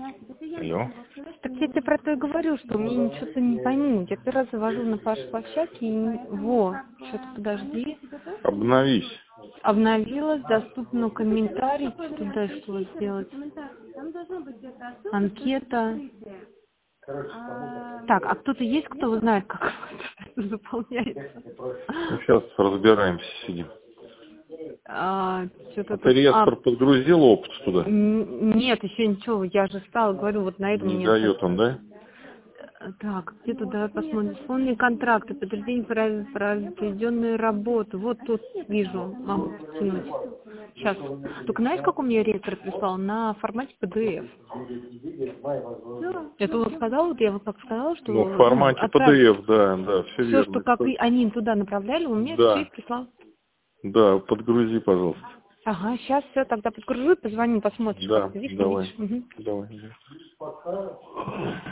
Алло. Так я тебе про то и говорю, что мне что-то не пойму. Я первый раз завожу на Паш площадке и что-то подожди. Обновись. Обновилась, доступно комментарий, что дальше что сделать? Анкета. Так, а кто-то есть, кто знает, как это заполняется? Ну, сейчас разбираемся, сидим. Что-то Ты реестр подгрузил опыт туда? Нет, еще ничего, я же стала, говорю, вот на этом Не мне... дает он, да? Так, где тут, давай посмотрим. Исполненные контракты, подтверждение проведенную работу. Вот тут вижу, могу потянуть. Сейчас. Только знаешь, как у меня реестр прислал? На формате PDF. Это он сказал, вот я вот как сказала, что... Ну, в формате PDF, да, все все, верно. что как они туда направляли, он мне все и прислал. Да, подгрузи, пожалуйста. Ага, сейчас все, тогда подгружу, позвони, посмотришь, Да, как ты видишь, не давай. видишь. Угу. Давай.